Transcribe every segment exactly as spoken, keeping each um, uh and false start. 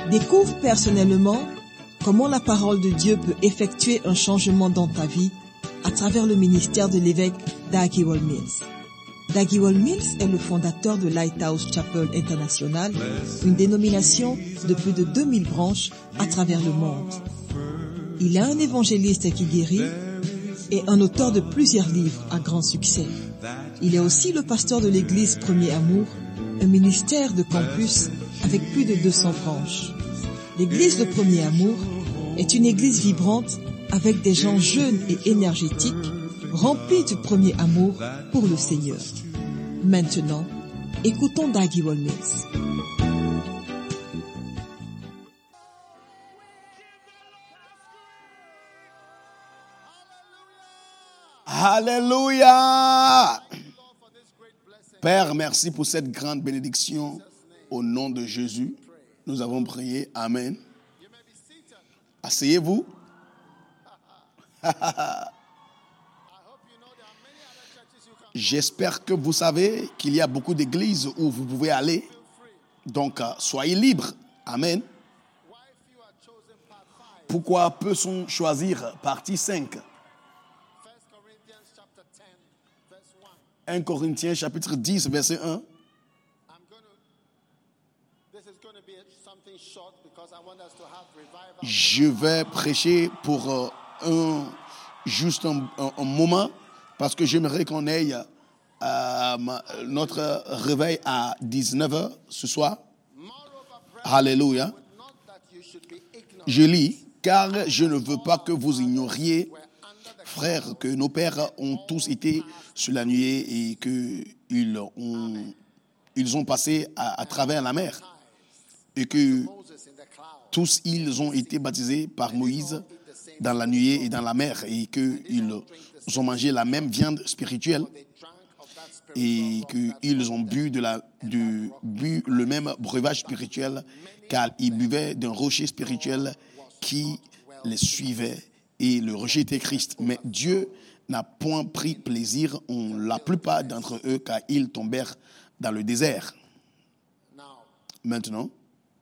Découvre personnellement comment la parole de Dieu peut effectuer un changement dans ta vie à travers le ministère de l'évêque Dag Heward-Mills. Dag Heward-Mills est le fondateur de Lighthouse Chapel International, une dénomination de plus de deux mille branches à travers le monde. Il est un évangéliste qui guérit et un auteur de plusieurs livres à grand succès. Il est aussi le pasteur de l'église Premier Amour, un ministère de campus avec plus de deux cents branches. L'église de Premier Amour est une église vibrante avec des gens jeunes et énergétiques, remplis du premier amour pour le Seigneur. Maintenant, écoutons Dag Heward-Mills. Alléluia! Père, merci pour cette grande bénédiction. Au nom de Jésus, nous avons prié. Amen. Asseyez-vous. J'espère que vous savez qu'il y a beaucoup d'églises où vous pouvez aller. Donc, soyez libres. Amen. Pourquoi peut-on choisir partie cinq? un Corinthiens chapitre dix, verset un. Je vais prêcher pour euh, un, juste un, un, un moment parce que j'aimerais qu'on ait euh, notre réveil à dix-neuf heures ce soir. Alléluia. Je lis, car je ne veux pas que vous ignoriez, frères, que nos pères ont tous été sur la nuée et qu'ils ont, ils ont passé à, à travers la mer et que tous ils ont été baptisés par Moïse dans la nuée et dans la mer et qu'ils ont mangé la même viande spirituelle et qu'ils ont bu, de la, de, bu le même breuvage spirituel car ils buvaient d'un rocher spirituel qui les suivait et le rocher était Christ. Mais Dieu n'a point pris plaisir en la plupart d'entre eux car ils tombèrent dans le désert. Maintenant,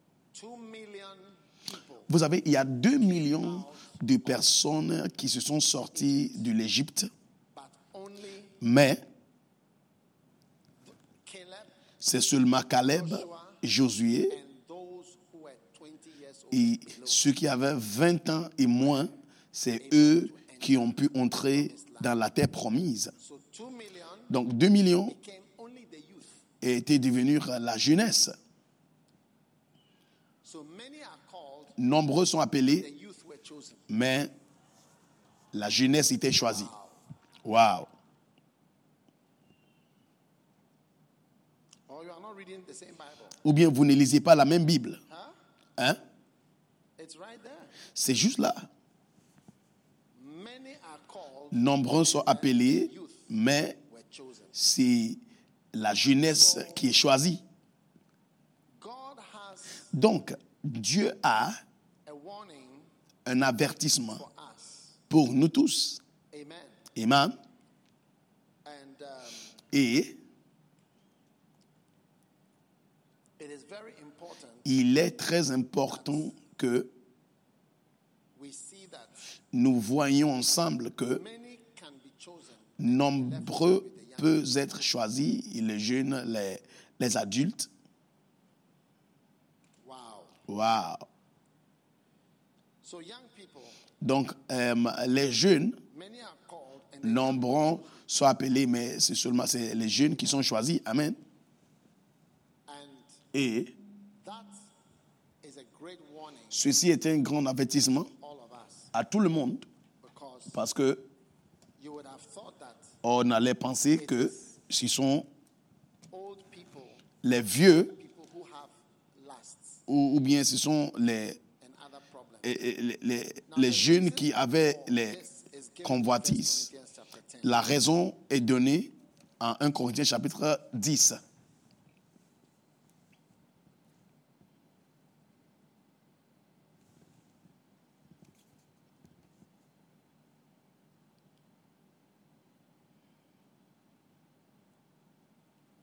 vous savez, il y a deux millions de personnes qui se sont sorties de l'Égypte, mais c'est seulement Caleb, Josué et ceux qui avaient vingt ans et moins, c'est eux qui ont pu entrer dans la terre promise. Donc deux millions étaient devenus la jeunesse. Nombreux sont appelés, mais la jeunesse était choisie. Wow. Ou bien vous ne lisez pas la même Bible. Hein? C'est juste là. Nombreux sont appelés, mais c'est la jeunesse qui est choisie. Donc, Dieu a un avertissement pour nous tous. Amen. Et il est très important que nous voyons ensemble que nombreux peuvent être choisis, les jeunes, les, les adultes. Wow. Donc, euh, les jeunes, nombreux sont appelés, mais c'est seulement c'est les jeunes qui sont choisis. Amen. Et ceci est un grand avertissement à tout le monde, parce que on allait penser que ce sont les vieux ou, ou bien ce sont les, les, les, les jeunes qui avaient les convoitises. La raison est donnée en un Corinthiens chapitre dix.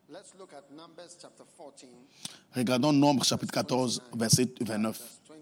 Let's look at Numbers chapter fourteen. Regardons Nombre chapitre quatorze, verset vingt-neuf.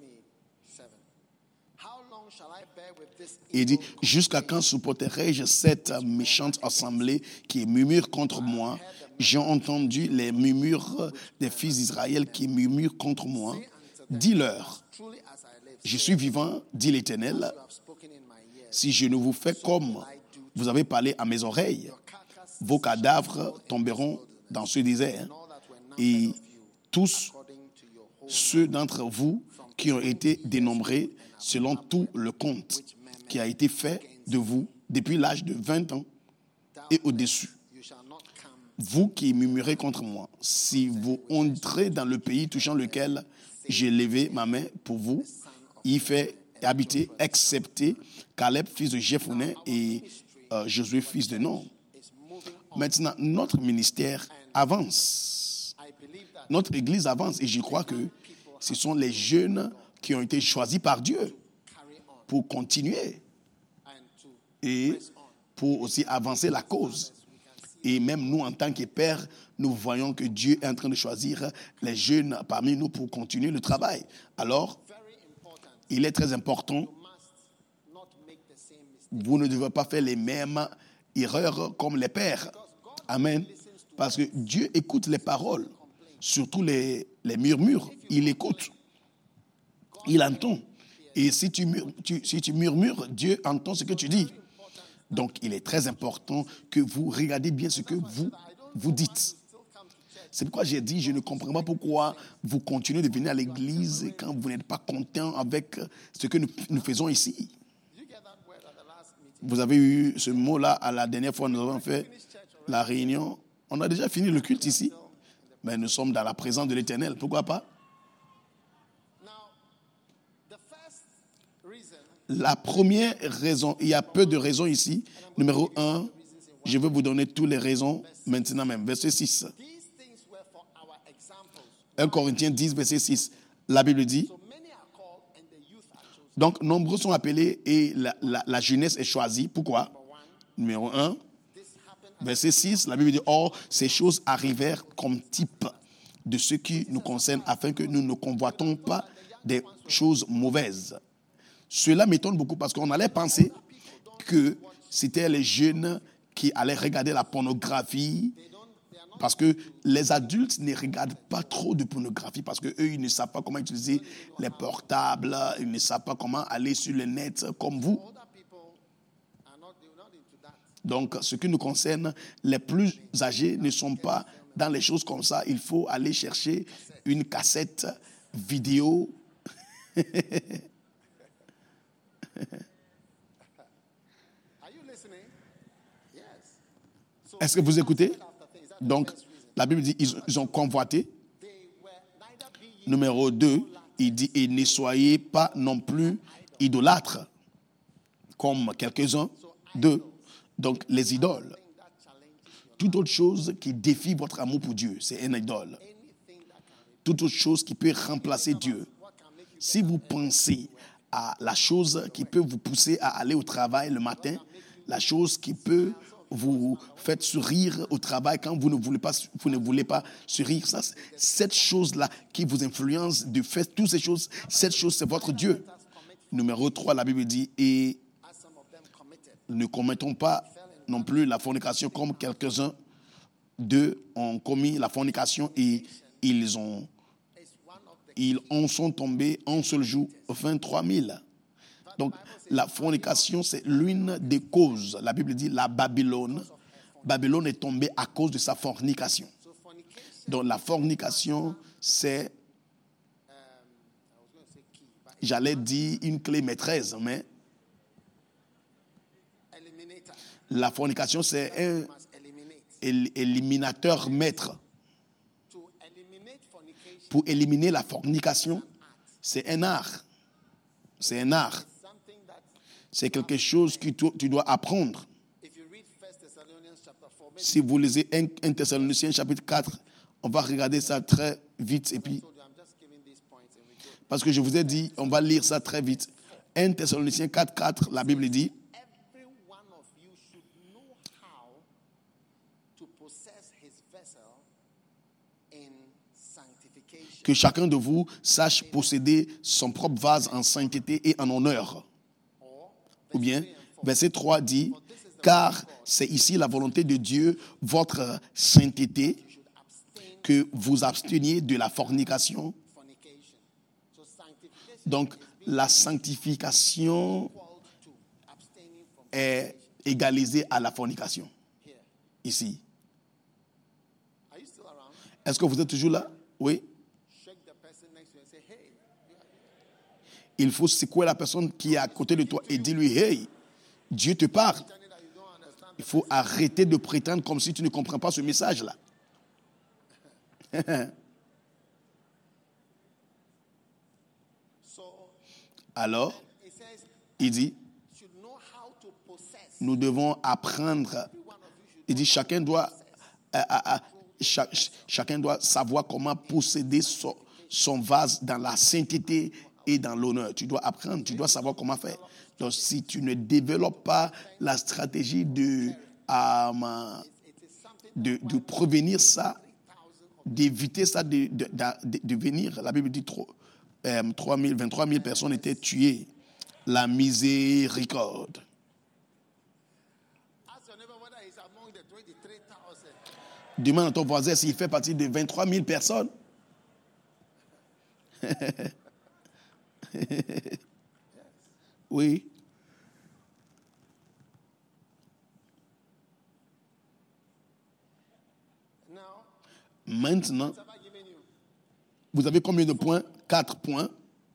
Il dit, jusqu'à quand supporterai-je cette méchante assemblée qui murmure contre moi? J'ai entendu les murmures des fils d'Israël qui murmurent contre moi. Dis-leur, je suis vivant, dit l'Éternel, si je ne vous fais comme vous avez parlé à mes oreilles, vos cadavres tomberont dans ce désert, et tous ceux d'entre vous qui ont été dénombrés selon tout le compte qui a été fait de vous depuis l'âge de vingt ans et au-dessus. Vous qui murmurez contre moi, si vous entrez dans le pays touchant lequel j'ai levé ma main pour vous, y fait habiter, excepté Caleb, fils de Jephunneh, et euh, Josué, fils de Nun. Maintenant, notre ministère avance. Notre Église avance, et je crois que ce sont les jeunes qui ont été choisis par Dieu pour continuer et pour aussi avancer la cause. Et même nous, en tant que pères, nous voyons que Dieu est en train de choisir les jeunes parmi nous pour continuer le travail. Alors, il est très important, vous ne devez pas faire les mêmes erreurs comme les pères. Amen. Parce que Dieu écoute les paroles, surtout les, les murmures. Il écoute. Il entend. Et si tu, mur, tu, si tu murmures, Dieu entend ce que tu dis. Donc, il est très important que vous regardez bien ce que vous, vous dites. C'est pourquoi j'ai dit, je ne comprends pas pourquoi vous continuez de venir à l'église quand vous n'êtes pas content avec ce que nous, nous faisons ici. Vous avez eu ce mot-là à la dernière fois, nous avons fait la réunion. On a déjà fini le culte ici, mais nous sommes dans la présence de l'Éternel. Pourquoi pas? La première raison, il y a peu de raisons ici. Numéro un, je vais vous donner toutes les raisons maintenant même. Verset six. un Corinthiens dix, verset six. La Bible dit, donc nombreux sont appelés et la, la, la jeunesse est choisie. Pourquoi? Numéro un, verset six, la Bible dit, or, ces choses arrivèrent comme type de ce qui nous concerne afin que nous ne convoitons pas des choses mauvaises. Cela m'étonne beaucoup parce qu'on allait penser que c'était les jeunes qui allaient regarder la pornographie, parce que les adultes ne regardent pas trop de pornographie parce qu'eux, ils ne savent pas comment utiliser les portables, ils ne savent pas comment aller sur le net comme vous. Donc, ce qui nous concerne, les plus âgés ne sont pas dans les choses comme ça. Il faut aller chercher une cassette vidéo. Est-ce que vous écoutez? Donc, la Bible dit ils, ils ont convoité. Numéro deux, il dit, et ne soyez pas non plus idolâtres, comme quelques-uns d'eux. Donc, les idoles. Toute autre chose qui défie votre amour pour Dieu, c'est une idole. Toute autre chose qui peut remplacer Dieu. Si vous pensez à la chose qui peut vous pousser à aller au travail le matin, la chose qui peut vous faire sourire au travail quand vous ne voulez pas, vous ne voulez pas sourire, ça, cette chose-là qui vous influence de faire toutes ces choses, cette chose, c'est votre Dieu. Numéro trois, la Bible dit, et ne commettons pas non plus la fornication comme quelques-uns d'eux ont commis la fornication et ils ont Ils en sont tombés en seul jour vingt-trois mille. Donc, la fornication, c'est l'une des causes. La Bible dit la Babylone. Babylone est tombée à cause de sa fornication. Donc, la fornication, c'est, j'allais dire une clé maîtresse, mais la fornication, c'est un éliminateur maître. Pour éliminer la fornication, c'est un art. C'est un art. C'est quelque chose que tu, tu dois apprendre. Si vous lisez un Thessaloniciens chapitre quatre, on va regarder ça très vite. Et puis, parce que je vous ai dit, on va lire ça très vite. un Thessaloniciens quatre, quatre, la Bible dit, Que chacun de vous sache posséder son propre vase en sainteté et en honneur. Ou bien, verset trois dit, car c'est ici la volonté de Dieu, votre sainteté, que vous absteniez de la fornication. Donc, la sanctification est égalisée à la fornication. Ici. Est-ce que vous êtes toujours là? Oui. Il faut secouer la personne qui est à côté de toi et dire-lui, hey, Dieu te parle. Il faut arrêter de prétendre comme si tu ne comprends pas ce message-là. Alors, il dit, nous devons apprendre. Il dit, chacun doit, euh, euh, chaque, chacun doit savoir comment posséder son, son vase dans la sainteté et dans l'honneur. Tu dois apprendre, tu dois savoir comment faire. Donc, si tu ne développes pas la stratégie de, euh, de, de prévenir ça, d'éviter ça, de, de, de, de venir, la Bible dit trop, euh, trois mille, vingt-trois mille personnes étaient tuées. La miséricorde. Demande à ton voisin s'il fait partie de vingt-trois mille personnes. Oui. Maintenant, vous avez combien de points? Quatre points.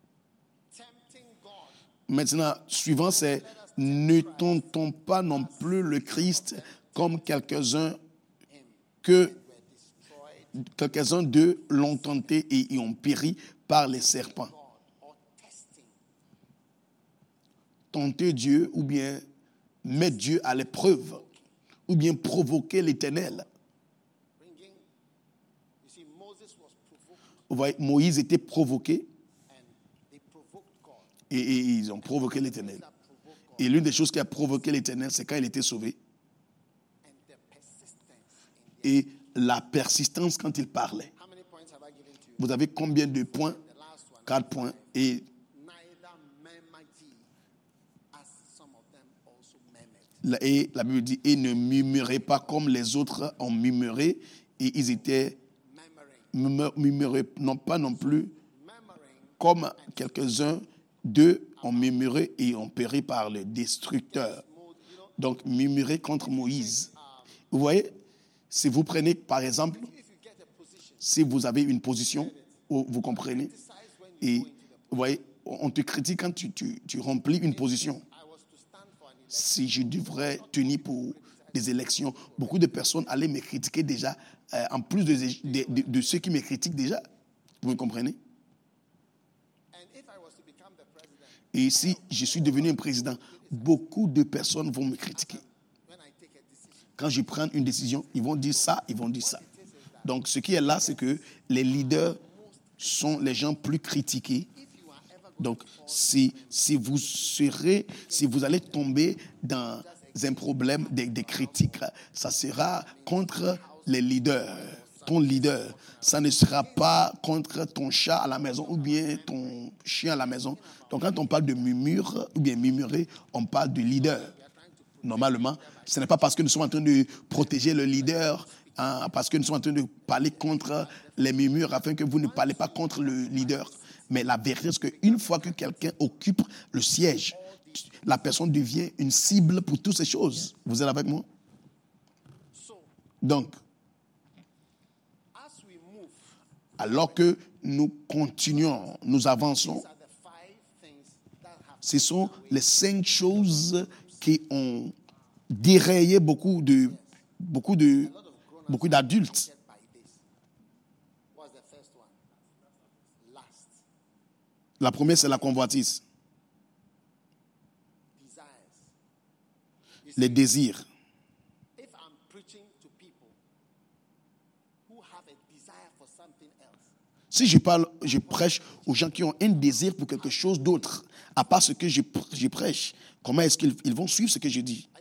Maintenant, suivant, c'est ne tentons pas non plus le Christ comme quelques-uns que quelques-uns d'eux l'ont tenté et y ont péri par les serpents. Tenter Dieu ou bien mettre Dieu à l'épreuve ou bien provoquer l'Éternel. Vous voyez, Moïse était provoqué et, et ils ont provoqué l'Éternel. Et l'une des choses qui a provoqué l'Éternel, c'est quand il était sauvé. Et la persistance quand il parlait. Vous avez combien de points? Quatre points. Et Et la Bible dit, et ne murmurez pas comme les autres ont murmuré, et ils étaient murmurés, non pas non plus comme quelques-uns d'eux ont murmuré et ont péri par le destructeur. Donc, murmurer contre Moïse. Vous voyez, si vous prenez par exemple, si vous avez une position, vous comprenez, et vous voyez, on te critique quand tu, tu, tu remplis une position. Si je devrais tenir pour des élections, beaucoup de personnes allaient me critiquer déjà, euh, en plus de, de, de, de ceux qui me critiquent déjà. Vous me comprenez? Et si je suis devenu un président, beaucoup de personnes vont me critiquer. Quand je prends une décision, ils vont dire ça, ils vont dire ça. Donc, ce qui est là, c'est que les leaders sont les gens plus critiqués. Donc, si, si vous serez, si vous allez tomber dans un problème des, des critiques, ça sera contre les leaders, ton leader. Ça ne sera pas contre ton chat à la maison ou bien ton chien à la maison. Donc, quand on parle de murmure ou bien murmurer, on parle de leader. Normalement, ce n'est pas parce que nous sommes en train de protéger le leader, hein, parce que nous sommes en train de parler contre les murmures afin que vous ne parlez pas contre le leader. Mais la vérité, c'est qu'une fois que quelqu'un occupe le siège, la personne devient une cible pour toutes ces choses. Vous êtes avec moi? Donc, alors que nous continuons, nous avançons, ce sont les cinq choses qui ont dérayé beaucoup de, beaucoup de, beaucoup d'adultes. La première, c'est la convoitise. Les désirs. Si je parle, je prêche aux gens qui ont un désir pour quelque chose d'autre, à part ce que je, je prêche, comment est-ce qu'ils ils vont suivre ce que je dis?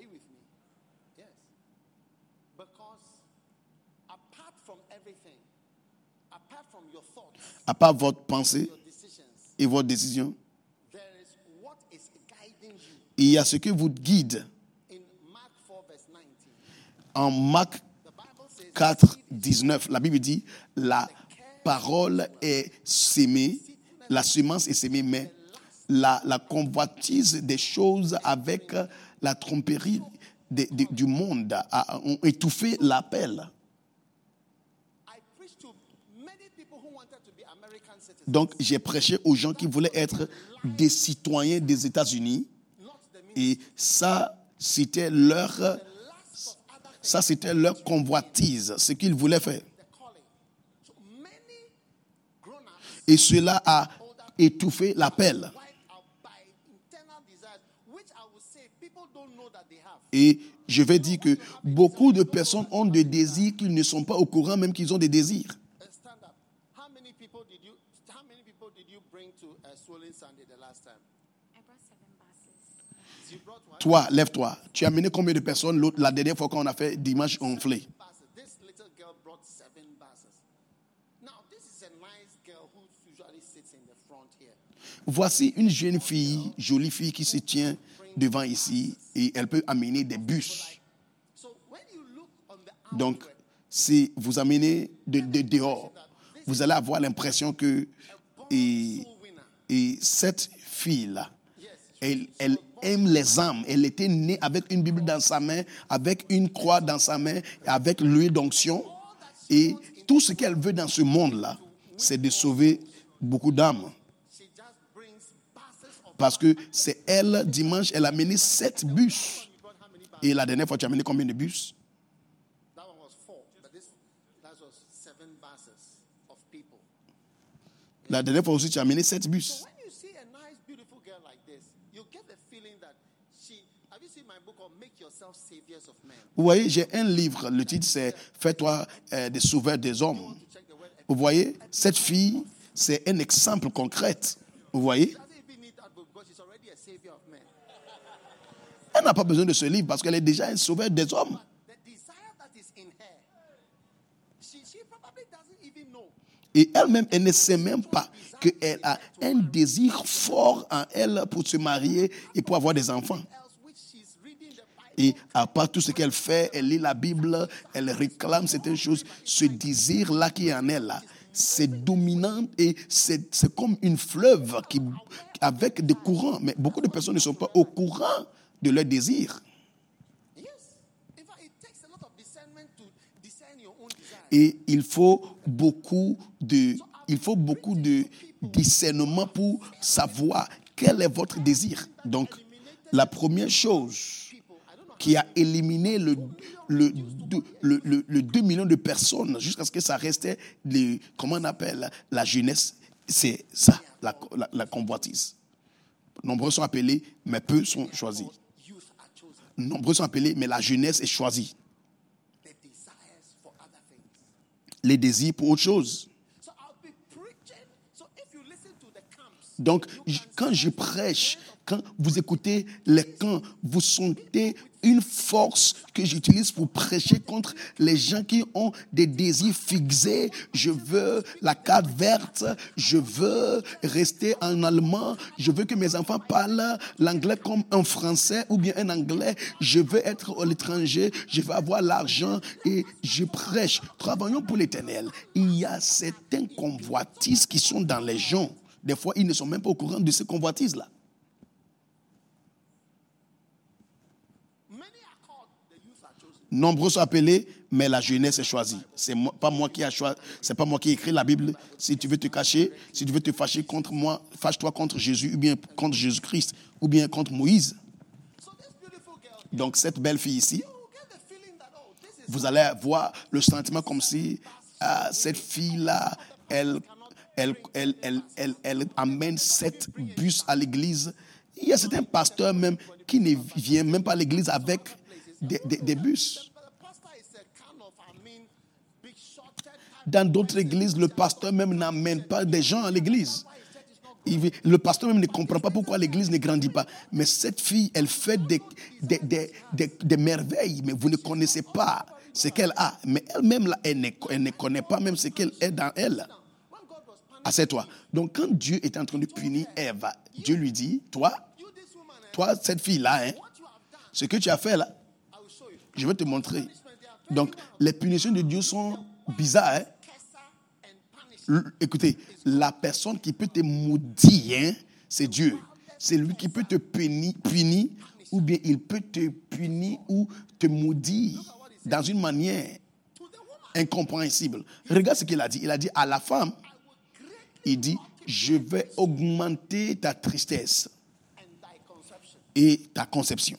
À part votre pensée your decisions, et votre décision, there is what is guiding you. il y a ce que vous guide. In Mark four, verse nineteen, En Marc the Bible says, quatre, dix-neuf, la Bible dit, la parole est sémée, la semence est sémée, mais la, la convoitise des choses avec la tromperie de- de- du monde a, ont étouffé l'appel. I preached to many people who wanted to be American citizens, Donc, j'ai prêché aux gens qui voulaient être des citoyens des États-Unis, not the ministry. et ça, c'était leur, The last of other things, ça, c'était leur convoitise, ce qu'ils voulaient faire. the calling. So many grown-ups Et cela a étouffé l'appel. wiped out by internal desires, which I would say people don't know that they have. Et je vais dire que beaucoup de personnes ont des désirs qu'ils ne sont pas au courant même qu'ils ont des désirs. Uh, stand up. How many people did you? How many people did you bring to uh, Swollen Sunday the last time? I brought seven buses. You brought what? Toi, lève-toi. Tu as amené combien de personnes l'autre, la dernière fois qu'on a fait dimanche gonflé? Buses. This little girl brought seven buses. Now this is a nice girl who usually sits in the front here. Voici une jeune fille, jolie fille qui se tient devant ici et elle peut amener des bus. So when you look on the Donc, outward, si vous amenez de, de dehors, vous allez avoir l'impression que et, soul winner. et cette fille-là, Yes. elle, elle aime les âmes. Elle était née avec une Bible dans sa main, avec une croix dans sa main, avec l'huile d'onction. Et tout ce qu'elle veut dans ce monde-là, c'est de sauver beaucoup d'âmes. She just brings buses of. Parce que c'est elle, dimanche, elle a mené sept bus. You brought how many buses? Et la dernière fois, tu as mené combien de bus? That one was four, but this that was seven buses of people. La dernière fois aussi, tu as mené sept bus. When you see a nice, beautiful girl like this, you get the feeling that she. Have you seen my book on Make Yourself Saviors of Men? Vous voyez, j'ai un livre, le titre c'est « Fais-toi euh, des sauveurs des hommes To check the word. » Vous voyez, cette fille, c'est un exemple concret. Vous voyez, She doesn't even need that book because she's already a savior of men. elle n'a pas besoin de ce livre parce qu'elle est déjà un sauveur des hommes. The desire that is in her, she, she probably doesn't even know. Et elle-même, elle ne sait même pas qu'elle a un désir fort en elle pour se marier et pour avoir des enfants. Else, which she's reading the Bible. Et à part tout ce qu'elle fait, elle lit la Bible, elle réclame certaines choses. Ce désir-là qui est en elle, là, c'est dominant et c'est, c'est comme une fleuve qui, avec des courants. Mais beaucoup de personnes ne sont pas au courant de leur désir. Yes. In fact, it takes a lot of discernment to discern your own desire. Et il faut beaucoup de, il faut beaucoup de discernement pour savoir quel est votre désir. Donc, la première chose qui a éliminé le, le, deux- le, le, le deux millions de personnes jusqu'à ce que ça restait, les, comment on appelle, la jeunesse, c'est ça, la, la, la convoitise. Nombreux sont appelés, mais peu sont choisis. Youth are chosen. Nombreux sont appelés, mais la jeunesse est choisie. The desires for other things. Les désirs pour autre chose. So I'll be preaching. So if you listen to the camps, Donc, j- quand je prêche, quand vous écoutez les camps, vous sentez une force que j'utilise pour prêcher contre les gens qui ont des désirs fixés. Je veux la carte verte, je veux rester en allemand, je veux que mes enfants parlent l'anglais comme un français ou bien un anglais, je veux être à l'étranger, je veux avoir l'argent et je prêche. Travaillons pour l'Éternel. Il y a certains convoitises qui sont dans les gens. Des fois, ils ne sont même pas au courant de ces convoitises-là. many are called, the youth are chosen. Nombreux sont appelés, mais la jeunesse est choisie. C'est moi- pas moi qui a choisi, c'est pas moi qui ai écrit la Bible. Si tu veux te cacher, si tu veux te fâcher contre moi, fâche-toi contre Jésus ou bien contre Jésus-Christ ou bien contre Moïse. So this beautiful girl, Donc cette belle fille ici, you get the feeling that oh, this is vous allez avoir le sentiment comme si ah, cette fille-là, elle, elle, elle, elle, elle, elle amène sept bus à l'église. Il y a certains pasteurs même qui ne viennent même pas à l'église avec des, des, des bus. but the pastor is a kind of, I mean, big shorted. Dans d'autres églises, le pasteur même n'amène pas des gens à l'église. Il- Le pasteur même ne comprend pas pourquoi l'église ne grandit pas. Mais cette fille, elle fait des, des, des, des, des merveilles, mais vous ne connaissez pas ce qu'elle a. Mais elle-même, là, elle ne, elle ne connaît pas même ce qu'elle est dans elle. When God was Assieds-toi. Donc, quand Dieu est en train de punir Ève, Dieu lui dit, toi, toi, cette fille-là, hein, ce que tu as fait là, je vais te montrer. Donc, les punitions de Dieu sont bizarres. Hein? L- Écoutez, la personne qui peut te maudire, hein, c'est Dieu. C'est lui qui peut te punir, punir, ou bien il peut te punir ou te maudire dans une manière incompréhensible. Regarde ce qu'il a dit. Il a dit à la femme, il dit, je vais augmenter ta tristesse et ta conception.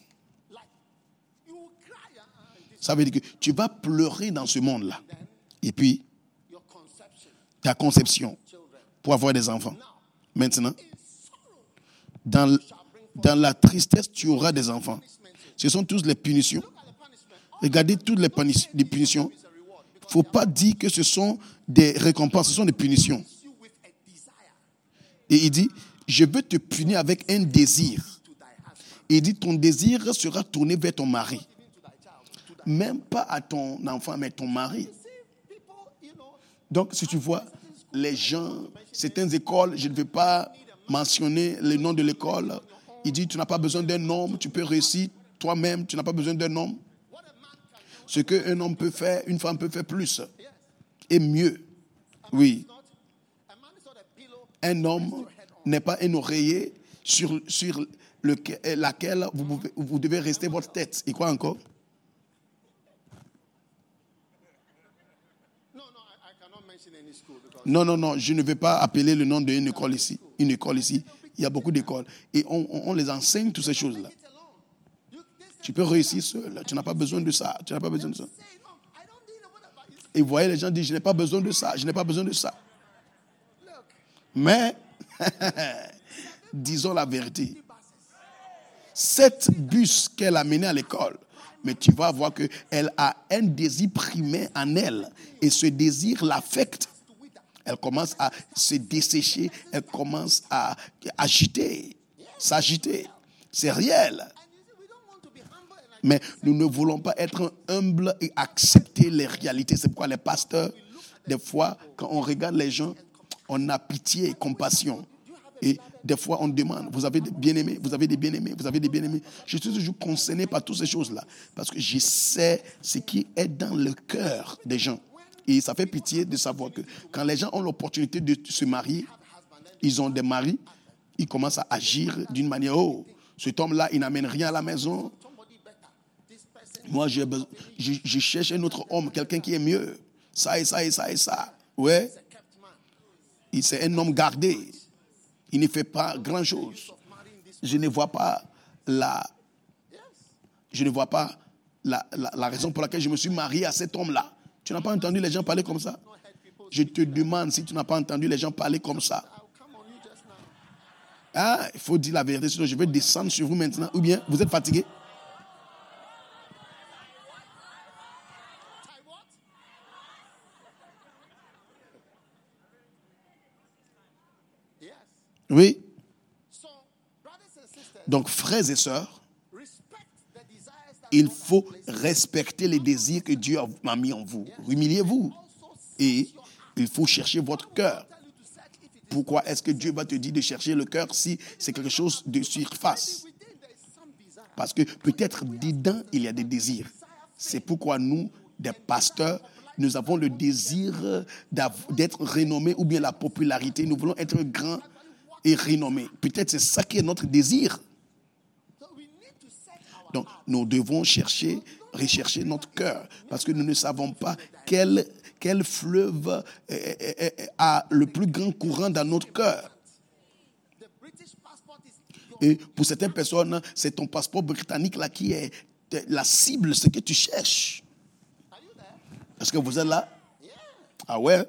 Ça veut dire que tu vas pleurer dans ce monde-là. Et puis, ta conception pour avoir des enfants. Maintenant, dans, dans la tristesse, tu auras des enfants. Ce sont tous les punitions. Regardez toutes les, puni- les punitions. Il ne faut pas dire que ce sont des récompenses, ce sont des punitions. Et il dit, je veux te punir avec un désir. Et il dit, ton désir sera tourné vers ton mari. Même pas à ton enfant, mais ton mari. Donc, si tu vois, les gens, certaines écoles, je ne vais pas mentionner le nom de l'école. Il dit, tu n'as pas besoin d'un homme, tu peux réussir toi-même, tu n'as pas besoin d'un homme. Ce qu'un homme peut faire, une femme peut faire plus et mieux. Oui. Un homme n'est pas un oreiller sur, sur lequel, laquelle vous, pouvez, vous devez rester votre tête. Et quoi encore? Non, non, non, je ne vais pas appeler le nom d'une école ici. Une école ici. Il y a beaucoup d'écoles. Et on, on, on les enseigne toutes ces choses-là. Tu peux réussir seul. Tu n'as pas besoin de ça. Tu n'as pas besoin de ça. Et vous voyez, les gens disent, je n'ai pas besoin de ça. Je n'ai pas besoin de ça. Mais, disons la vérité. Cette bus qu'elle a menée à l'école, mais tu vas voir qu'elle a un désir primaire en elle. Et ce désir l'affecte. Elle commence à se dessécher. Elle commence à agiter, s'agiter. C'est réel. Mais nous ne voulons pas être humbles et accepter les réalités. C'est pourquoi les pasteurs, des fois, quand on regarde les gens, on a pitié et compassion. Et des fois, on demande, vous avez des bien-aimés, vous avez des bien-aimés, vous avez des bien-aimés. Je suis toujours concerné par toutes ces choses-là. Parce que je sais ce qui est dans le cœur des gens. Et ça fait pitié de savoir que quand les gens ont l'opportunité de se marier, ils ont des maris, ils commencent à agir d'une manière, oh, cet homme-là, il n'amène rien à la maison. Moi, je, je, je cherche un autre homme, quelqu'un qui est mieux. Ça et ça et ça et ça. Ouais. C'est un homme gardé. Il ne fait pas grand-chose. Je ne vois pas la, je ne vois pas la, la, la raison pour laquelle je me suis marié à cet homme-là. Tu n'as pas entendu les gens parler comme ça? Je te demande si tu n'as pas entendu les gens parler comme ça. Ah, il faut dire la vérité, sinon je vais descendre sur vous maintenant. Ou bien, vous êtes fatigué? Oui. Donc, frères et sœurs, il faut respecter les désirs que Dieu a mis en vous. Humiliez-vous. Et il faut chercher votre cœur. Pourquoi est-ce que Dieu va te dire de chercher le cœur si c'est quelque chose de surface? Parce que peut-être dedans, il y a des désirs. C'est pourquoi nous, des pasteurs, nous avons le désir d'être renommés ou bien la popularité. Nous voulons être grands et renommés. Peut-être c'est ça qui est notre désir. Donc, nous devons chercher, rechercher notre cœur, parce que nous ne savons pas quel, quel fleuve a le plus grand courant dans notre cœur. Et pour certaines personnes, c'est ton passeport britannique là qui est la cible, ce que tu cherches. Est-ce que vous êtes là? Ah ouais?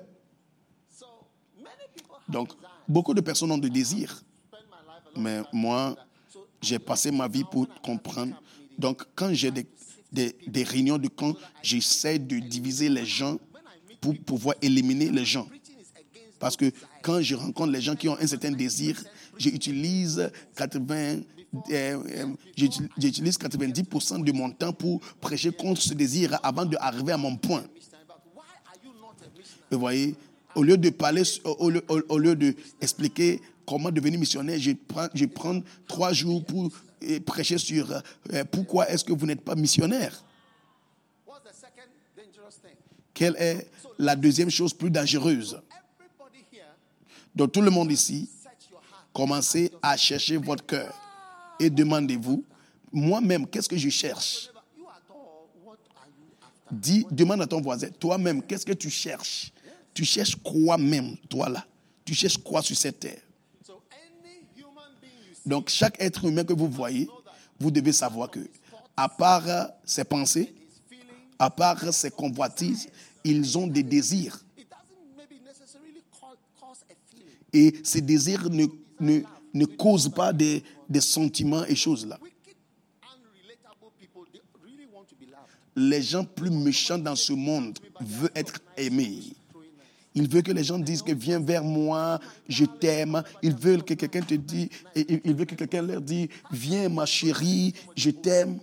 Donc, beaucoup de personnes ont des désirs. Mais moi, j'ai passé ma vie pour comprendre. Donc, quand j'ai des, des, des réunions de camp, j'essaie de diviser les gens pour pouvoir éliminer les gens. Parce que quand je rencontre les gens qui ont un certain désir, j'utilise quatre-vingts, euh, j'utilise quatre-vingt-dix pour cent de mon temps pour prêcher contre ce désir avant d'arriver à mon point. Vous voyez, Au lieu de parler, au lieu, au, au lieu de expliquer comment devenir missionnaire, je prends, je prends trois jours pour euh, prêcher sur euh, pourquoi est-ce que vous n'êtes pas missionnaire. What's the second dangerous thing? Quelle est la deuxième chose plus dangereuse? Everybody here, Donc tout le monde ici, set your heart. commencez à chercher votre cœur et demandez-vous, moi-même, qu'est-ce que je cherche? You at all, what are you after? Dis, demande à ton voisin, toi-même, qu'est-ce que tu cherches? Tu cherches quoi même, toi là? Tu cherches quoi sur cette terre? So any human being you see Donc chaque être humain que vous voyez, vous devez savoir que, à part ses pensées, is feeling, à part ses convoitises, ils ont des désirs. it doesn't maybe necessarily cause, cause a feeling. Et ces désirs ne, ne, ne causent pas des, des sentiments et choses là. Wicked, unrelatable people, they really want to be loved. Les gens plus méchants dans ce monde veulent être aimés. Ils veulent que les gens disent que viens vers moi, je t'aime. Ils veulent que quelqu'un te dise, et ils veulent que quelqu'un leur dise, viens ma chérie, je t'aime.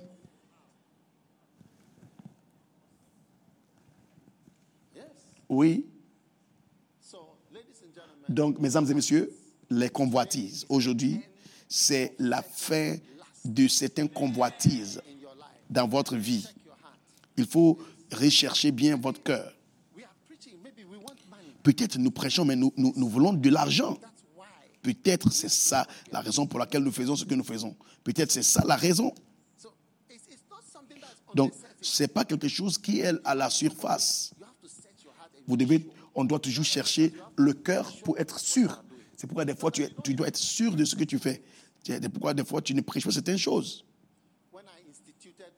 Yes. Oui. So, ladies and gentlemen, Donc, mesdames et messieurs, les convoitises. Aujourd'hui, c'est la fin de certaines convoitises in your life, dans votre vie. check your heart. Il faut rechercher bien votre cœur. We are preaching, maybe we want money. Peut-être nous prêchons, mais nous, nous, nous voulons de l'argent. That's why. Peut-être c'est ça la raison pour laquelle nous faisons ce que nous faisons. Peut-être c'est ça la raison. So, it's, it's not something that's on Donc, the surface. ce n'est pas quelque chose qui est à la surface. You have to set your heart and Vous devez, on doit toujours chercher le cœur pour être sûr. C'est pourquoi des fois tu, es- tu dois être sûr de ce que tu fais. C'est pourquoi des fois tu ne prêches pas certaines choses. when I instituted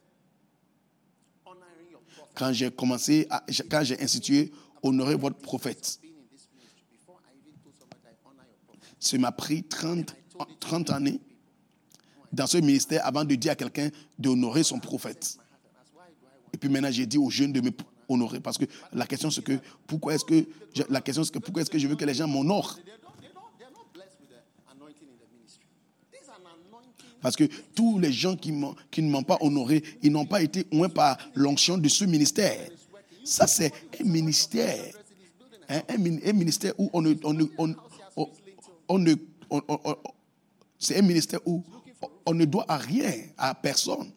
honoring your prophet, Quand j'ai commencé, à- quand j'ai institué honorer votre prophète, being in this ministry, before I even told somebody I honor your prophet, ça m'a pris trente, trente années dans ce ministère avant de dire à quelqu'un d'honorer son prophète. my heart and asked, why do I want? Et puis maintenant, j'ai dit aux jeunes de me honorer. Parce que la question, c'est que pourquoi est-ce que je, la question, c'est que pourquoi est-ce que je veux que les gens m'honorent? They don't, they don't, they're not blessed with the anointing in the ministry. This is an anointing. Parce que tous les gens qui, m'ont- qui ne m'ont pas honoré, ils n'ont pas été oints par l'onction de ce ministère. Ça, c'est un ministère. Hein, un, mini- un ministère où on ne... On ne, on, on- on ne on- on- on- c'est un ministère où on ne doit à rien, à personne.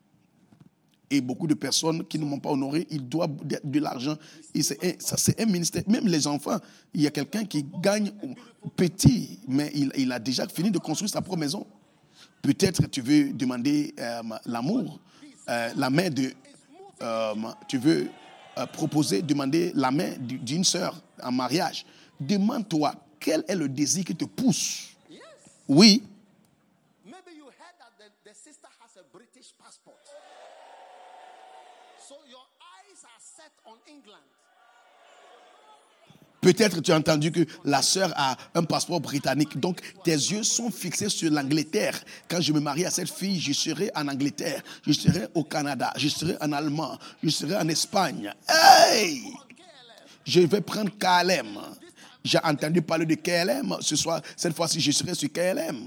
Et beaucoup de personnes qui ne m'ont pas honoré, ils doivent de, de l'argent. Et c'est un- ça, c'est un ministère. Même les enfants, il y a quelqu'un qui gagne petit, mais il, il a déjà fini de construire sa propre maison. Peut-être tu veux demander euh, l'amour, euh, la main de... euh, tu veux euh, proposer, demander la main du- d'une sœur en mariage. Demande-toi, quel est le désir qui te pousse? Yes. Oui, Maybe you heard that the, the sister has a British passport. So your eyes are set on England. peut-être tu as entendu que la sœur a un passeport britannique. Donc, tes yeux sont fixés sur l'Angleterre. Quand je me marie à cette fille, je serai en Angleterre, je serai au Canada, je serai en Allemagne, je serai en Espagne. Hey! Je vais prendre K L M. J'ai entendu parler de K L M. Ce soir, cette fois-ci, je serai sur K L M.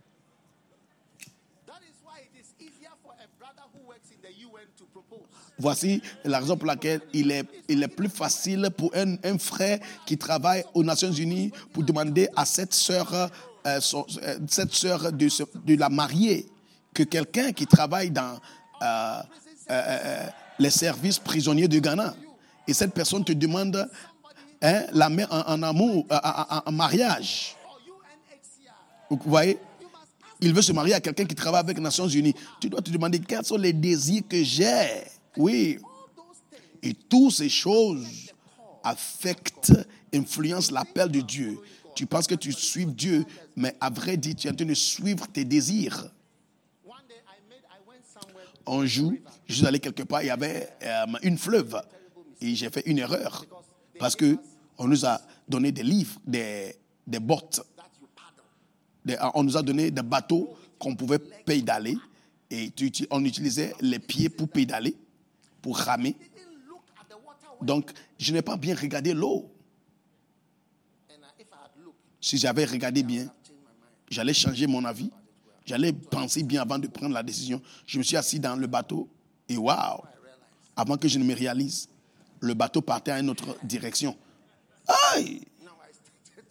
That is why it is easier for a brother who works in the U N to propose. Voici la raison pour laquelle il est, il est plus facile pour un, un frère qui travaille aux Nations Unies pour demander à cette sœur, euh, son- euh, cette sœur de, se- de la marier que quelqu'un qui travaille dans euh, euh, euh, les services prisonniers du Ghana. Et cette personne te demande hein, la main en, en amour, en, en- en mariage. Or U N H C R. Vous voyez? Il veut se marier à quelqu'un qui travaille avec les Nations Unies. Tu dois te demander quels sont les désirs que j'ai. Oui. Et toutes ces choses affectent, influencent l'appel de Dieu. Tu penses que tu suis Dieu, mais à vrai dire, tu es en train de suivre tes désirs. One day I made, I went somewhere. Un jour, je suis allé quelque part, il y avait euh, une fleuve. Et j'ai fait une erreur. Parce que on nous a donné des livres, des, des bottes. That you paddle. Des- on nous a donné des bateaux qu'on pouvait pédaler. Et tu- tu- on utilisait les pieds pour pédaler, pour ramer. Didn't look at the water well. Donc, je n'ai pas bien regardé l'eau. And uh, if I had looked, Si j'avais regardé bien, I've changed my mind. j'allais changer mon avis. J'allais penser bien avant de prendre la décision. Je me suis assis dans le bateau et waouh, avant que je ne me réalise, le bateau partait à une autre direction. Aïe! Now I started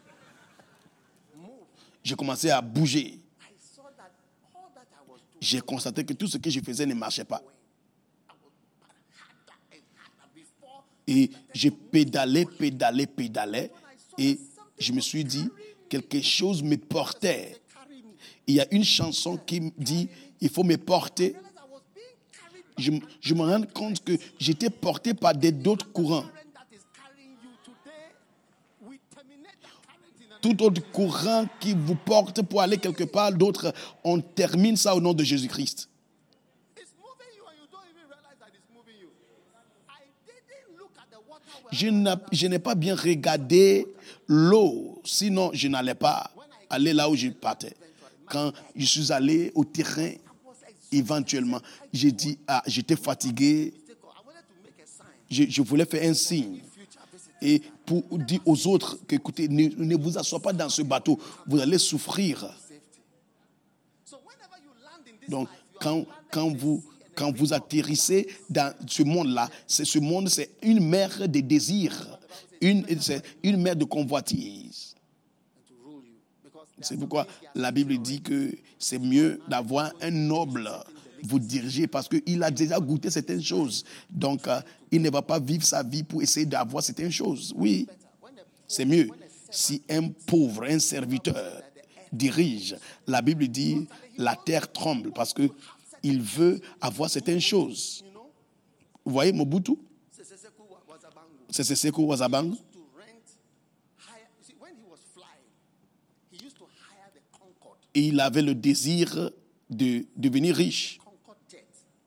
to move. J'ai commencé à bouger. I saw that all that I was doing, J'ai constaté que tout ce que je faisais ne marchait pas. I was harder and harder before. Et je pédalais, pédalais, pédalais. Et je me suis dit, quelque chose me portait. Carry me. Il y a une chanson qui me dit, il faut me porter. I was being carried by Je, je me rends compte que j'étais porté par des d'autres courants. current that is carrying you today. We terminate that current in a Tout autre courant qui vous porte pour aller quelque part d'autre, on termine ça au nom de Jésus-Christ. It's moving you and you don't even realize that it's moving you. I didn't look at the water well. Je n'a- je n'ai pas bien regardé l'eau, sinon je n'allais pas aller là où je partais. Quand je suis allé au terrain, éventuellement, j'ai dit, ah, j'étais fatigué, I wanted to make a sign. je, je voulais faire un signe. Future visit. Et pour dire aux autres qu'écoutez, ne, ne vous assoyez pas dans ce bateau, vous allez souffrir. Safety. So whenever you land in this Donc, life, you quand, quand, vous, quand vous atterrissez dans ce monde-là, c'est, ce monde, c'est une mer de désirs, une, c'est une mer de convoitise. and to rule you. Because there C'est are pourquoi some things he has la Bible dit que c'est mieux d'avoir un noble vous diriger parce qu'il a déjà goûté certaines choses. Donc, euh, il ne va pas vivre sa vie pour essayer d'avoir certaines choses. Oui, c'est mieux. Si un pauvre, un serviteur dirige, la Bible dit la terre tremble parce que il veut avoir certaines choses. Vous voyez Mobutu, Sese Sekou was a bango. c'est Seko Wazabango. To rent, hire. You see, when he was flying, he used to hire the Concorde, Et il avait le désir de devenir riche. Concorde jet.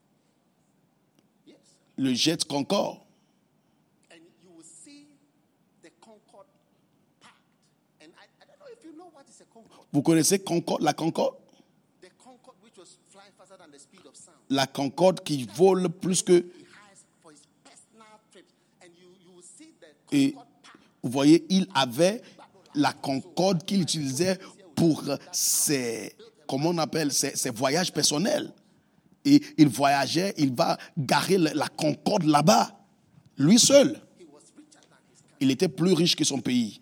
Yes. Le jet Concorde. And you will see the Concorde packed. And I, I don't know if you know what is a Concorde. Vous connaissez Concorde, la Concorde? The Concorde which was flying faster than the speed of sound. La Concorde qui vole plus que... He hires for his personal trips. And you, you will see the Et Concorde packed. vous voyez, il avait la Concorde qu'il utilisait pour ses, comment on appelle, ses, ses voyages personnels. Et il voyageait, il va garer la, la Concorde là-bas, lui seul. He was richer than his country. Il était plus riche que son pays.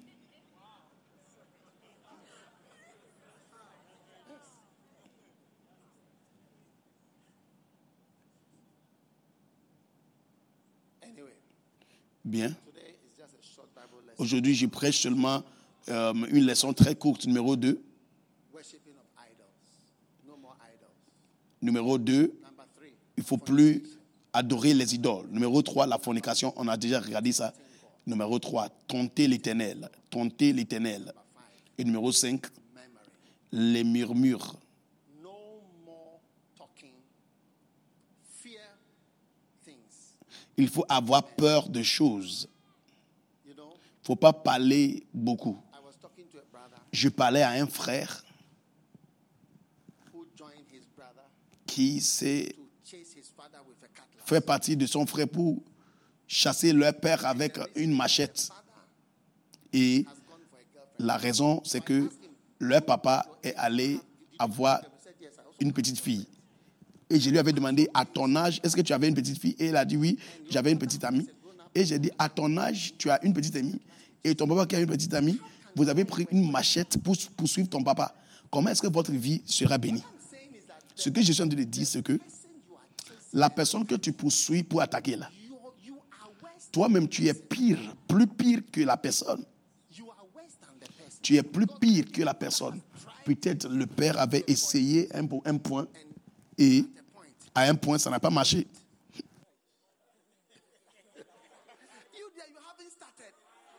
Anyway, Bien. today is just a short Bible lesson. Aujourd'hui, je prêche seulement euh, une leçon très courte, numéro deux. Worshiping of idols. No more idols. Numéro deux, Number three. il ne faut plus adorer les idoles. Numéro trois, la fornication, on a déjà regardé ça. Numéro trois, tenter l'éternel. Tenter l'éternel. Et numéro cinq, Memory. les murmures. No more talking. Fear things. Il faut avoir peur de choses. You know, Il ne faut pas parler beaucoup. I was talking to a brother Je parlais à un frère who joined his brother qui s'est to chase his father with a cutlass. fait partie de son frère pour chasser leur père avec une machette. Father Et has gone for a girlfriend. la raison, c'est que leur papa est allé avoir He said, yes, I also. une petite fille. Et je lui avais demandé, à ton âge, est-ce que tu avais une petite fille? Et il a dit oui, j'avais une petite amie. Et j'ai dit, à ton âge, tu as une petite amie. Et ton papa qui a une petite amie, vous avez pris une machette pour poursuivre ton papa. Comment est-ce que votre vie sera bénie? Ce que je suis en train de dire, c'est que la personne que tu poursuis pour attaquer là, You, you are worse. toi-même, tu es pire, plus pire que la personne. You are worse than the person. Tu es plus pire que la personne. Peut-être le père avait essayé un, po- un point et à un point, ça n'a pas marché. You there, you haven't started.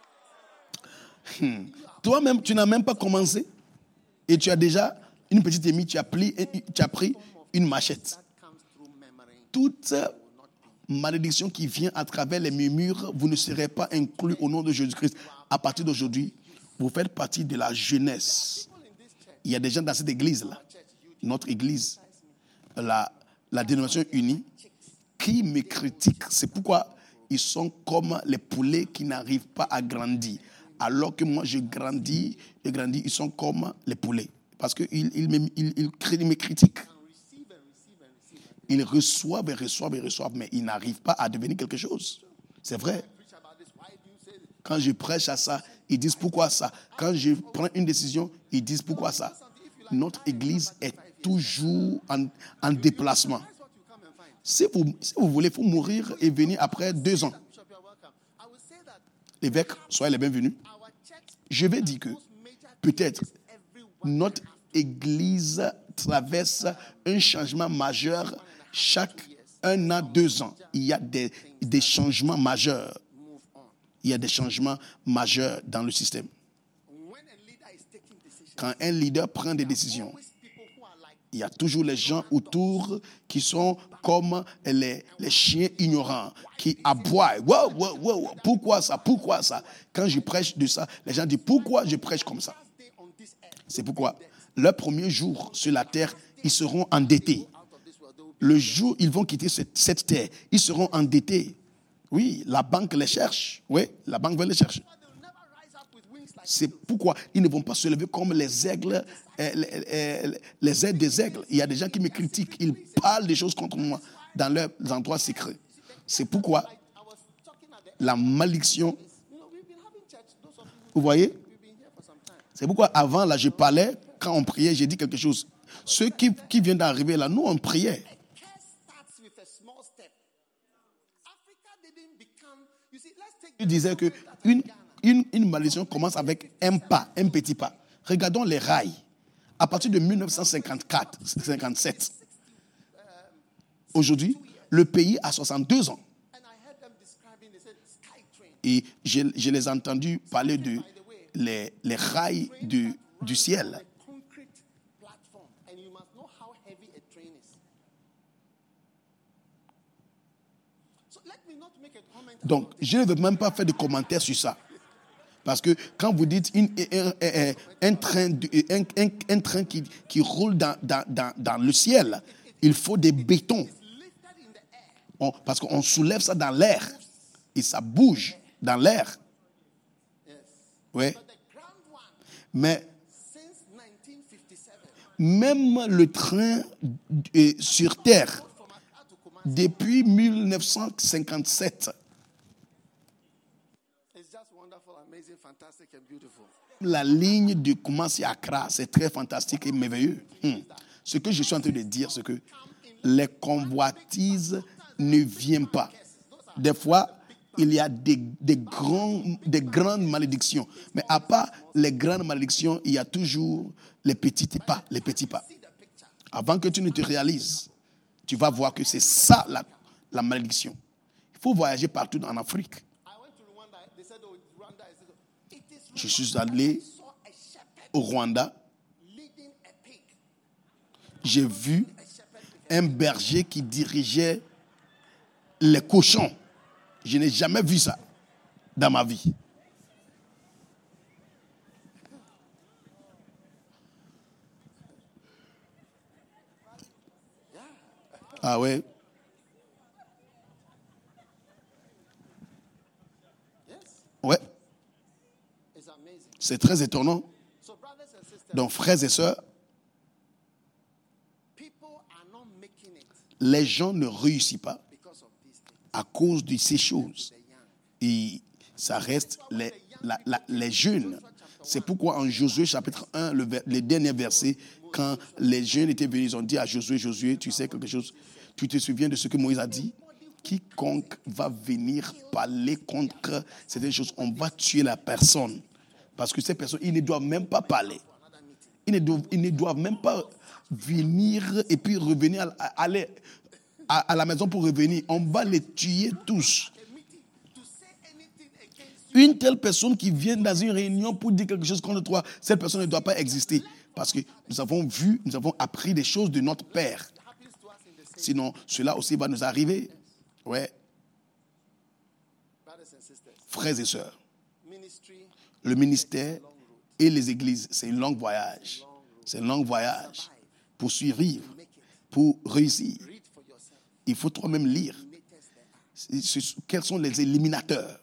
Toi-même, tu n'as même pas commencé et tu as déjà une petite amie, tu as pris, tu as pris une machette. That comes through memory. Toute malédiction qui vient à travers les murmures, vous ne serez pas inclus au nom de Jésus-Christ. À partir d'aujourd'hui, vous faites partie de la jeunesse. Il y a des gens dans cette église-là, notre église, la, la dénomination unie, qui me critiquent. C'est pourquoi ils sont comme les poulets qui n'arrivent pas à grandir. Alors que moi, je grandis, je grandis, ils sont comme les poulets. Parce qu'ils ils me, ils, ils, ils me critiquent. Ils reçoivent et reçoivent et reçoivent, mais ils n'arrivent pas à devenir quelque chose. C'est vrai. Preach about this. Why do you say this? Quand je prêche à ça, ils disent pourquoi ça. Quand je prends une décision, ils disent pourquoi ça. Notre église est toujours en, en déplacement. Si vous, si vous voulez, il faut mourir et venir après deux ans. L'évêque, soyez les bienvenus. Je vais dire que peut-être notre église traverse un changement majeur chaque un an, deux ans. Il y a des, des changements majeurs. Il y a des changements majeurs dans le système. Quand un leader prend des décisions, il y a toujours les gens autour qui sont comme les, les chiens ignorants, qui aboient. Wow, wow, wow, pourquoi ça? Pourquoi ça? Quand je prêche de ça, les gens disent pourquoi je prêche comme ça? C'est pourquoi le premier jour sur la terre, ils seront endettés. Le jour où ils vont quitter cette, cette terre, ils seront endettés. Oui, la banque les cherche. Oui, la banque va les chercher. C'est pourquoi ils ne vont pas se lever comme les aigles, euh, les, euh, les ailes des aigles. Il y a des gens qui me critiquent. Ils parlent des choses contre moi dans leurs endroits secrets. C'est pourquoi la malédiction. Vous voyez? C'est pourquoi avant, là, je parlais, quand on priait, j'ai dit quelque chose. Ceux qui, qui viennent d'arriver là, nous, on priait. Je disais que une, une, une malédiction commence avec un pas, un petit pas. Regardons les rails. À partir de mille neuf cent cinquante-quatre cinquante-sept, aujourd'hui, le pays a soixante-deux ans. Et je, je les ai entendus parler de les, les rails du, du ciel. Donc, je ne veux même pas faire de commentaires sur ça. Parce que quand vous dites une, un, un, un train, un, un, un train qui, qui roule dans, dans, dans, dans le ciel, il faut des bétons. On, parce qu'on soulève ça dans l'air. Et ça bouge dans l'air. Oui. Mais même le train euh, sur terre, depuis mille neuf cent cinquante-sept, la ligne de Kumasi à Accra, c'est très fantastique et merveilleux. Hum. Ce que je suis en train de dire, c'est que les convoitises ne viennent pas. Des fois, il y a des, des, grands, des grandes malédictions. Mais à part les grandes malédictions, il y a toujours les petits pas, les petits pas. Avant que tu ne te réalises, tu vas voir que c'est ça la, la malédiction. Il faut voyager partout en Afrique. Je suis allé au Rwanda. J'ai vu un berger qui dirigeait les cochons. Je n'ai jamais vu ça dans ma vie. Ah ouais. Ouais. C'est très étonnant. Donc, frères et sœurs, les gens ne réussissent pas à cause de ces choses. Et ça reste les, la, la, les jeunes. C'est pourquoi en Josué chapitre un, le, le dernier verset, quand les jeunes étaient venus, ils ont dit à Josué, Josué, tu sais quelque chose, tu te souviens de ce que Moïse a dit? Quiconque va venir parler contre certaines choses, on va tuer la personne. Parce que ces personnes, ils ne doivent même pas parler. Ils ne doivent, ils ne doivent même pas venir et puis revenir, à, à, aller à, à la maison pour revenir. On va les tuer tous. Une telle personne qui vient dans une réunion pour dire quelque chose contre toi, cette personne ne doit pas exister. Parce que nous avons vu, nous avons appris des choses de notre Père. Sinon, cela aussi va nous arriver. Ouais. Frères et sœurs, le ministère et les églises, c'est un long voyage. C'est un long voyage pour survivre, pour réussir. Il faut toi-même lire. Quels sont les éliminateurs?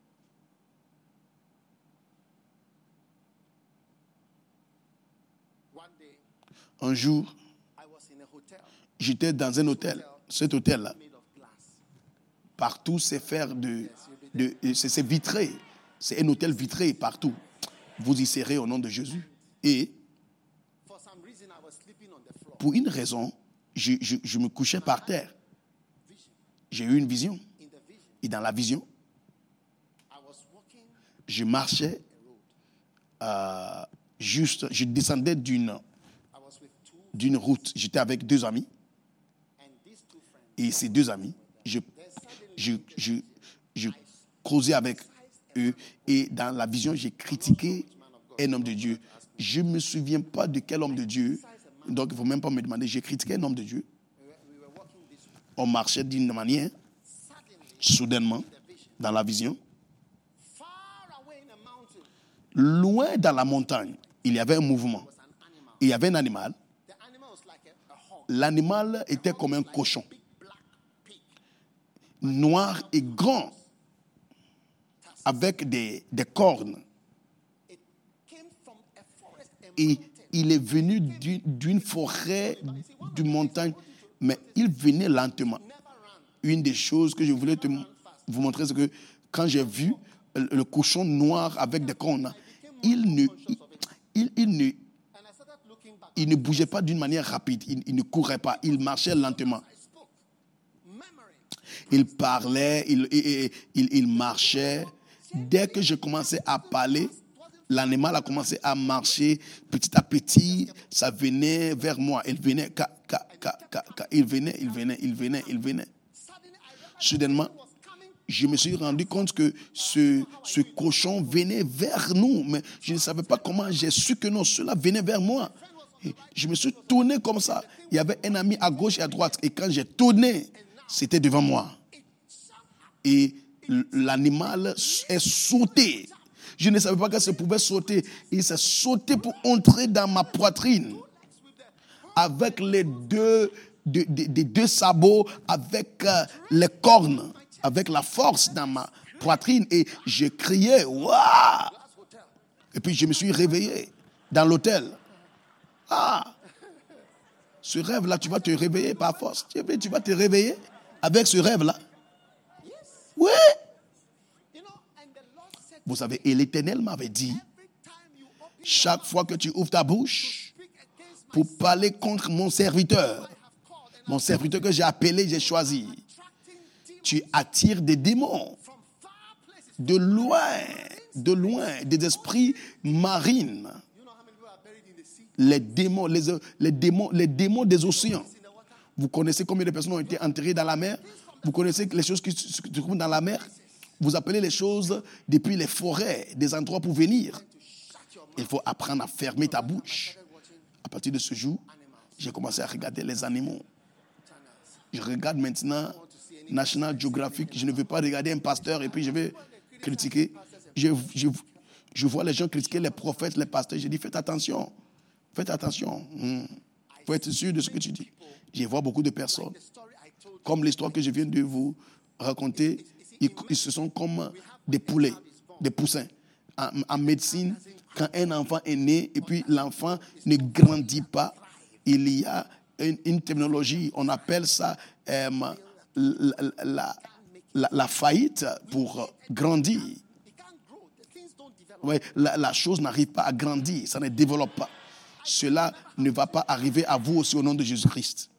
Un jour, j'étais dans un hôtel. Cet hôtel-là, partout c'est fait de, de c'est vitré. C'est un hôtel vitré partout. Vous y serez au nom de Jésus. Et For some reason, I was sleeping on the floor. pour une raison, je, je, je me couchais par terre. J'ai eu une vision. In the vision, Et dans la vision, I was walking je marchais euh, juste, je descendais d'une, I was with two, d'une route. J'étais avec deux amis. and these two friends. Et ces deux amis, je, je, je, je causais avec eux. Et dans la vision, j'ai critiqué un homme de Dieu. Je ne me souviens pas de quel homme de Dieu. Donc, il ne faut même pas me demander. J'ai critiqué un homme de Dieu. We were walking this way. On marchait d'une manière, soudainement, dans la vision. Far away in a mountain Loin dans la montagne, il y avait un mouvement. was an animal. Et il y avait un animal. The animal was like a, a hawk. L'animal était comme un cochon, Big black pig. noir et grand, avec des, des cornes. It came from a forest, a Et mountain. il est venu d'une, d'une forêt, d'une montagne, mais il venait lentement. Never ran. Une des choses que je voulais te, vous montrer, c'est que quand j'ai vu le, le cochon noir avec des cornes, il ne, il, il ne, And I started looking back. il ne bougeait pas d'une manière rapide, il, il ne courait pas, il marchait lentement. I spoke. Memory. Il parlait, il, il, il, il marchait. Dès que je commençais à parler, l'animal a commencé à marcher petit à petit. Ça venait vers moi. Il venait, ca, ca, ca, ca, ca. il venait, il venait, il venait, il venait. Suddenly, I realized Soudainement, it was coming. je me suis rendu compte que ce, ce cochon venait vers nous. Mais je ne savais pas comment. J'ai su que non, cela venait vers moi. Et je me suis tourné comme ça. Il y avait un ami à gauche et à droite. Et quand j'ai tourné, c'était devant moi. Et l'animal est sauté. Je ne savais pas que ça pouvait sauter. Il s'est sauté pour entrer dans ma poitrine. Avec les deux, de- de- des deux sabots, avec euh, les cornes, avec la force dans ma poitrine. Et je criais, waouh! Et puis je me suis réveillé dans l'hôtel. Ah! Ce rêve-là, tu vas te réveiller par force. Tu tu vas te réveiller avec ce rêve-là. Oui! You know, and the Lord said, Vous savez, et l'Éternel m'avait dit, every time you open chaque fois que tu ouvres ta bouche speak against my pour parler contre mon serviteur, have called and mon serviteur que j'ai appelé, j'ai choisi, attracting demons tu attires des démons from far places. de loin, de loin, des esprits marines, You know how many people are buried in the sea? les démons, les, les démons, les démons des océans. In the water? Vous connaissez combien de personnes ont été enterrées dans la mer? Vous connaissez les choses qui se trouvent dans la mer? Vous appelez les choses depuis les forêts, des endroits pour venir. Il faut apprendre à fermer ta bouche. À partir de ce jour, j'ai commencé à regarder les animaux. Je regarde maintenant National Geographic. Je ne veux pas regarder un pasteur et puis je vais critiquer. Je, je, je vois les gens critiquer les prophètes, les pasteurs. Je dis, faites attention. Faites attention. Il faut être sûr de ce que tu dis. Je vois beaucoup de personnes. The story I told you. Comme l'histoire que je viens de vous raconter, ils, ils se sont comme des poulets, des poussins. En, en médecine, quand un enfant est né et puis l'enfant ne grandit pas, il y a une, une terminologie, on appelle ça euh, la, la, la, la faillite pour grandir. It can't grow. The things don't develop. Ouais, la, la chose n'arrive pas à grandir, ça ne développe pas. Cela ne va pas arriver à vous aussi au nom de Jésus-Christ.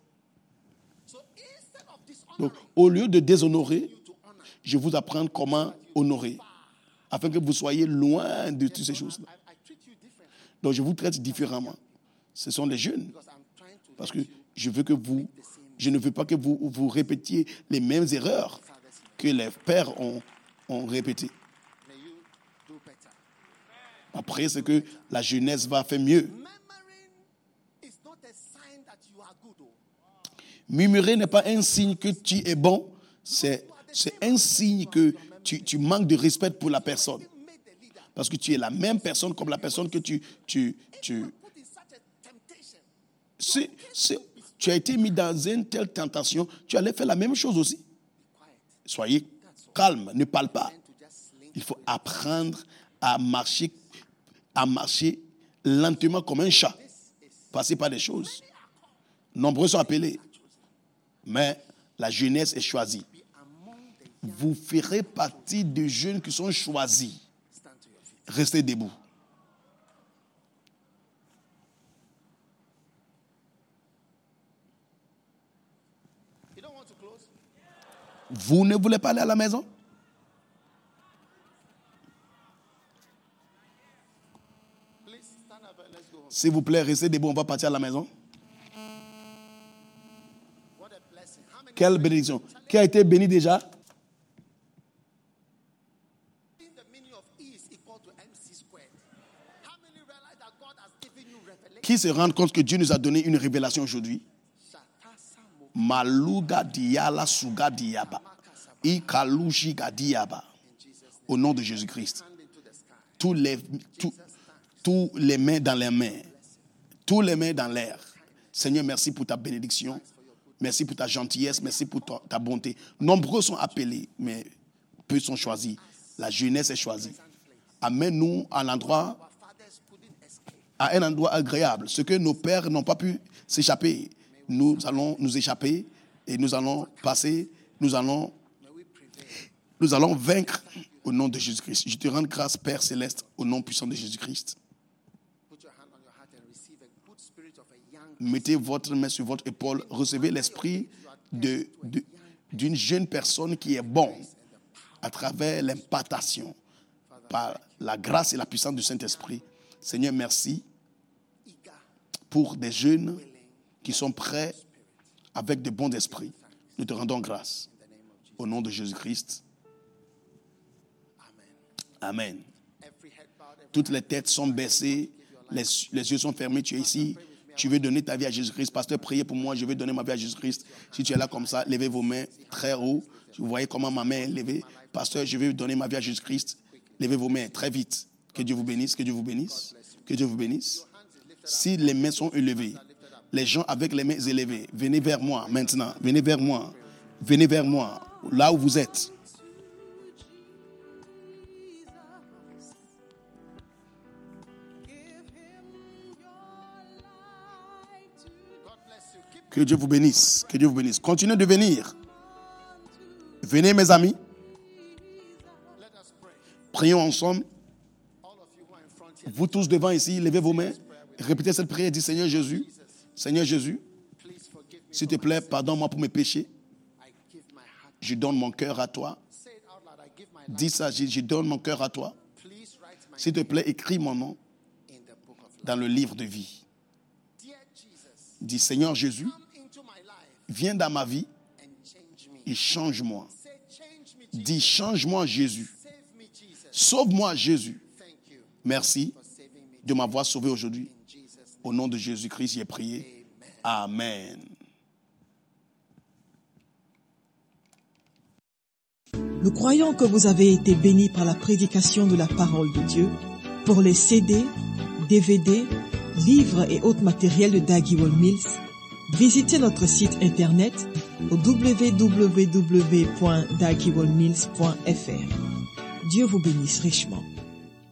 So instead of dishonoring Donc, au lieu de déshonorer, je vous apprends comment honorer, afin que vous soyez loin de toutes ces choses-là. I, I treat you differently Donc, je vous traite différemment. Ce sont les jeunes, because I'm trying to parce que je veux que vous, je ne veux pas que vous, vous répétiez les mêmes erreurs que les pères ont, ont répétées. may you do better. Après, c'est que la jeunesse va faire mieux. Murmuring is not a sign that you are good. Oh. Murmurer n'est pas un signe que tu es bon, c'est, c'est un signe que tu, tu manques de respect pour la personne. Made the leader Parce que tu es la même personne comme la personne que tu... tu, tu put in such a temptation. si, si tu as été mis dans une telle tentation, tu allais faire la même chose aussi. Quiet. Soyez calme, ne parle pas. To just slink. Il faut apprendre à marcher, à marcher lentement comme un chat. Passer par des choses. Nombreux sont appelés. Mais la jeunesse est choisie. Vous ferez partie des jeunes qui sont choisis. restez debout. You don't want to close? Vous ne voulez pas aller à la maison? Please stand up and let's go home. S'il vous plaît, restez debout, on va partir à la maison. What a blessing. How many Quelle bénédiction. Qui a été béni déjà? think the meaning of E is equal to M C squared? How many realize that God has given you revelation? Qui se rend compte que Dieu nous a donné une révélation aujourd'hui? Shatasamo Maluga diala suga diaba. Ikalushi gadiaba. in Jesus' name. Au nom de Jésus-Christ. Hand into the sky. Tous les, tous, tous les mains dans les mains. Tous les mains dans l'air. Seigneur, merci pour ta bénédiction. Merci pour ta gentillesse. Merci pour ta, ta bonté. Nombreux sont appelés, mais peu sont choisis. La jeunesse est choisie. Amène-nous à l'endroit, Our fathers couldn't escape. à un endroit agréable. Ce que nos pères n'ont pas pu s'échapper, nous allons nous échapper et nous allons passer, nous allons, May we prevail. nous allons vaincre au nom de Jésus-Christ. Je te rends grâce, Père Céleste, au nom puissant de Jésus-Christ. Put your hand on your heart and receive a good spirit of a young Mettez votre main sur votre épaule. Recevez l'esprit de, de- d'une jeune personne qui est bon à travers l'impartation par la grâce et la puissance du Saint-Esprit. Seigneur, merci eager pour des jeunes qui sont prêts avec de bons esprits. Nous te rendons grâce. in the name of Jesus. Au nom de Jésus-Christ. Amen. Amen. Every head bowed, every Toutes les têtes sont baissées, les, les yeux sont fermés. Tu es ici, tu veux donner ta vie à Jésus-Christ. Pasteur, priez pour moi, je veux donner ma vie à Jésus-Christ. Si tu es là comme ça, levez vos mains très haut. Vous voyez comment ma main est levée. Pasteur, je veux donner ma vie à Jésus-Christ. Levez vos mains très vite. Que Dieu vous bénisse, que Dieu vous bénisse, que Dieu vous bénisse. Si les mains sont élevées, les gens avec les mains élevées, venez vers moi maintenant. Venez vers moi. Venez vers moi, là où vous êtes. God bless you. Keep Que Dieu vous bénisse. Que Dieu vous bénisse. Continuez de venir. Venez, mes amis. let us pray. Prions ensemble. All of you who are in front here, Vous tous devant ici, levez vos mains. Répétez cette prière. Dis, Seigneur Jésus, Seigneur Jésus, please forgive me. s'il te plaît, pardonne-moi pour mes péchés. I give my heart. Je donne mon cœur à toi. Say it out loud. I give my life. Dis ça, je, je donne mon cœur à toi. Please write my S'il te plaît, écris mon nom in the book of life. dans le livre de vie. Dear Jesus, Dis, Seigneur Jésus, come into my life viens dans ma vie and change me. et change-moi. Say, change me, Jesus. Dis, change-moi Jésus. Save me, Jesus. Sauve-moi Jésus. Thank you Merci for saving me. de m'avoir sauvé aujourd'hui. In Jesus' name. Au nom de Jésus-Christ, j'ai prié. Amen. Nous croyons que vous avez été bénis par la prédication de la parole de Dieu. Pour les C D, D V D, livres et autres matériels de Dag Heward-Mills, visitez notre site internet au w w w point dag heward mills point f r. Dieu vous bénisse richement.